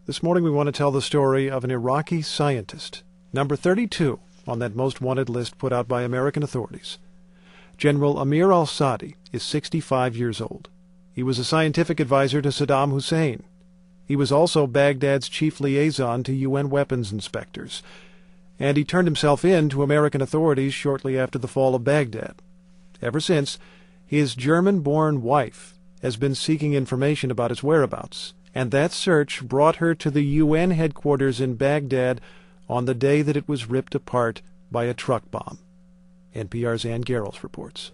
This morning we want to tell the story of an Iraqi scientist, number 32 on that most wanted list put out by American authorities. General Amir al-Sadi is 65 years old. He was a scientific advisor to Saddam Hussein. He was also Baghdad's chief liaison to UN weapons inspectors. And he turned himself in to American authorities shortly after the fall of Baghdad. Ever since, his German-born wife has been seeking information about his whereabouts, and that search brought her to the UN headquarters in Baghdad on the day that it was ripped apart by a truck bomb. NPR's Ann Garrels reports.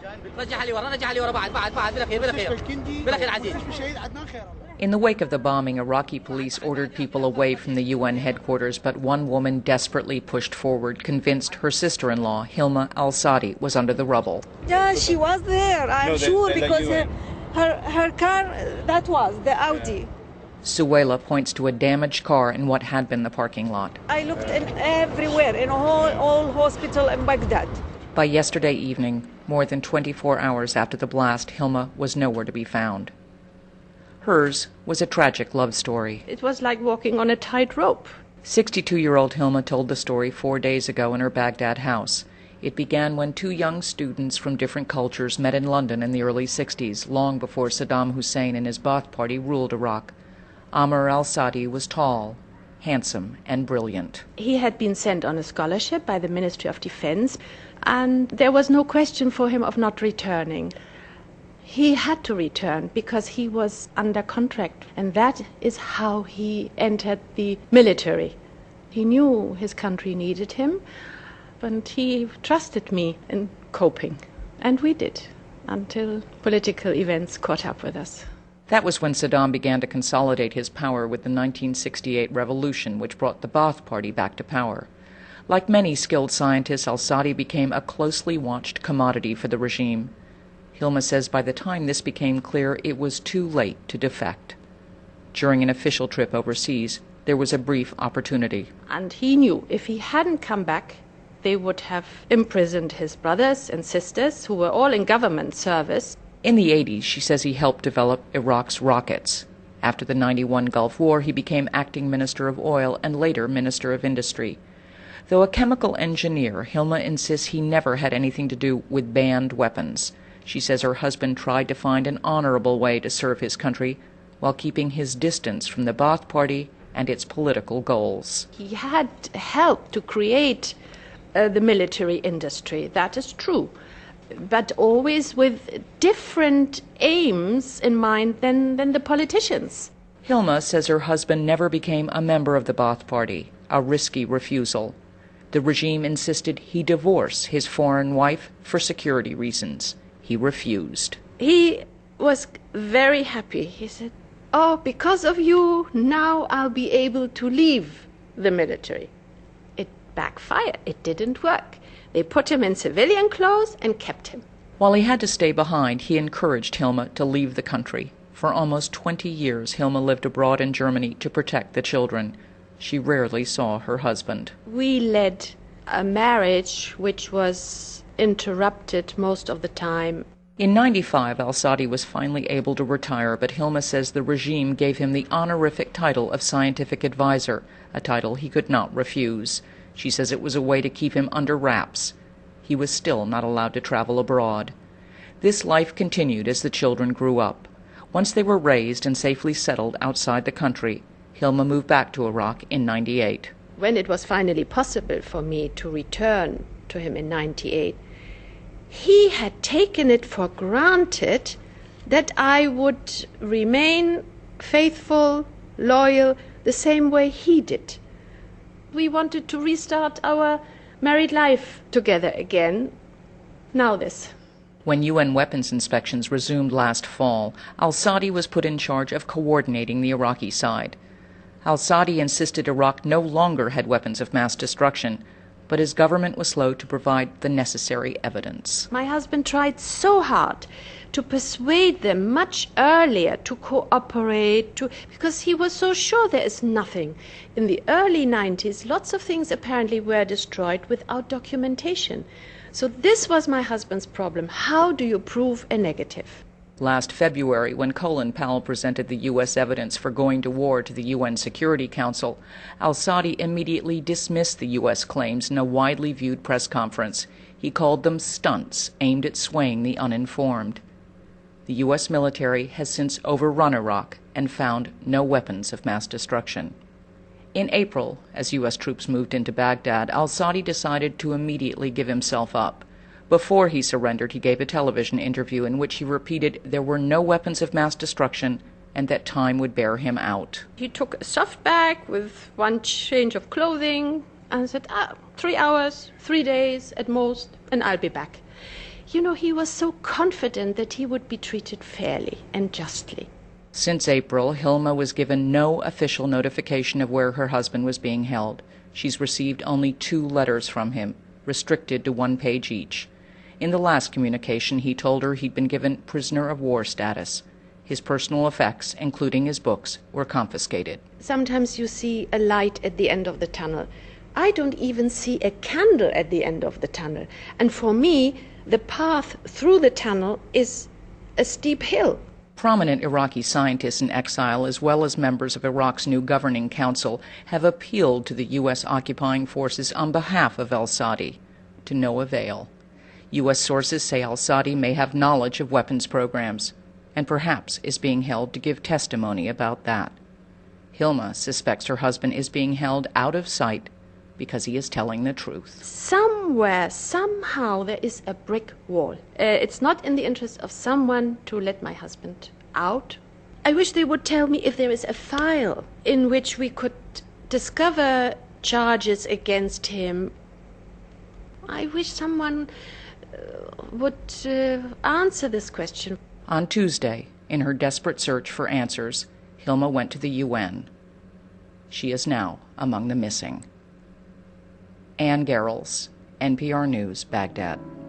In the wake of the bombing, Iraqi police ordered people away from the UN headquarters, but one woman desperately pushed forward, convinced her sister-in-law, Hilma al-Sadi, was under the rubble. Yeah, she was there, I'm sure, because her car, that was the Audi. Suwaila points to a damaged car in what had been the parking lot. I looked everywhere, in all hospital in Baghdad. By yesterday evening, more than 24 hours after the blast, Hilma was nowhere to be found. Hers was a tragic love story. It was like walking on a tightrope. 62-year-old Hilma told the story 4 days ago in her Baghdad house. It began when two young students from different cultures met in London in the early 60s, long before Saddam Hussein and his Ba'ath Party ruled Iraq. Amir al-Sadi was tall, handsome, and brilliant. He had been sent on a scholarship by the Ministry of Defense, and there was no question for him of not returning. He had to return because he was under contract, and that is how he entered the military. He knew his country needed him, and he trusted me in coping. And we did, until political events caught up with us. That was when Saddam began to consolidate his power with the 1968 revolution, which brought the Ba'ath Party back to power. Like many skilled scientists, al-Sadi became a closely watched commodity for the regime. Hilma says by the time this became clear, it was too late to defect. During an official trip overseas, there was a brief opportunity. And he knew if he hadn't come back, they would have imprisoned his brothers and sisters, who were all in government service. In the 80s, she says he helped develop Iraq's rockets. After the '91 Gulf War, he became acting Minister of Oil and later Minister of Industry. Though a chemical engineer, Hilma insists he never had anything to do with banned weapons. She says her husband tried to find an honorable way to serve his country while keeping his distance from the Ba'ath Party and its political goals. He had helped to create the military industry, that is true, but always with different aims in mind than the politicians. Hilma says her husband never became a member of the Ba'ath Party, a risky refusal. The regime insisted he divorce his foreign wife for security reasons. He refused. He was very happy. He said, "Oh, because of you, now I'll be able to leave the military." It backfired. It didn't work. They put him in civilian clothes and kept him. While he had to stay behind, he encouraged Hilma to leave the country. For almost 20 years, Hilma lived abroad in Germany to protect the children. She rarely saw her husband. We led a marriage which was interrupted most of the time. In '95, al-Sadi was finally able to retire, but Hilma says the regime gave him the honorific title of scientific advisor, a title he could not refuse. She says it was a way to keep him under wraps. He was still not allowed to travel abroad. This life continued as the children grew up. Once they were raised and safely settled outside the country, Hilma moved back to Iraq in '98. When it was finally possible for me to return to him in '98, he had taken it for granted that I would remain faithful, loyal, the same way he did. We wanted to restart our married life together again. Now this. When UN weapons inspections resumed last fall, al-Sadi was put in charge of coordinating the Iraqi side. Al-Sadi insisted Iraq no longer had weapons of mass destruction, but his government was slow to provide the necessary evidence. My husband tried so hard to persuade them much earlier to cooperate, because he was so sure there is nothing. In the early 90s, lots of things apparently were destroyed without documentation. So this was my husband's problem. How do you prove a negative? Last February, when Colin Powell presented the U.S. evidence for going to war to the UN Security Council, al-Saadi immediately dismissed the U.S. claims in a widely viewed press conference. He called them stunts aimed at swaying the uninformed. The U.S. military has since overrun Iraq and found no weapons of mass destruction. In April, as U.S. troops moved into Baghdad, al-Saadi decided to immediately give himself up. Before he surrendered, he gave a television interview in which he repeated there were no weapons of mass destruction and that time would bear him out. He took a soft bag with one change of clothing and said, 3 hours, 3 days at most, and I'll be back. You know, he was so confident that he would be treated fairly and justly. Since April, Hilma was given no official notification of where her husband was being held. She's received only 2 letters from him, restricted to 1 page each. In the last communication, he told her he'd been given prisoner of war status. His personal effects, including his books, were confiscated. Sometimes you see a light at the end of the tunnel. I don't even see a candle at the end of the tunnel. And for me, the path through the tunnel is a steep hill. Prominent Iraqi scientists in exile, as well as members of Iraq's new governing council, have appealed to the U.S. occupying forces on behalf of al-Saadi, to no avail. U.S. sources say al-Saadi may have knowledge of weapons programs, and perhaps is being held to give testimony about that. Hilma suspects her husband is being held out of sight because he is telling the truth. Somewhere, somehow, there is a brick wall. It's not in the interest of someone to let my husband out. I wish they would tell me if there is a file in which we could discover charges against him. I wish someone would answer this question. On Tuesday, in her desperate search for answers, Hilma went to the UN. She is now among the missing. Ann Garrels, NPR News, Baghdad.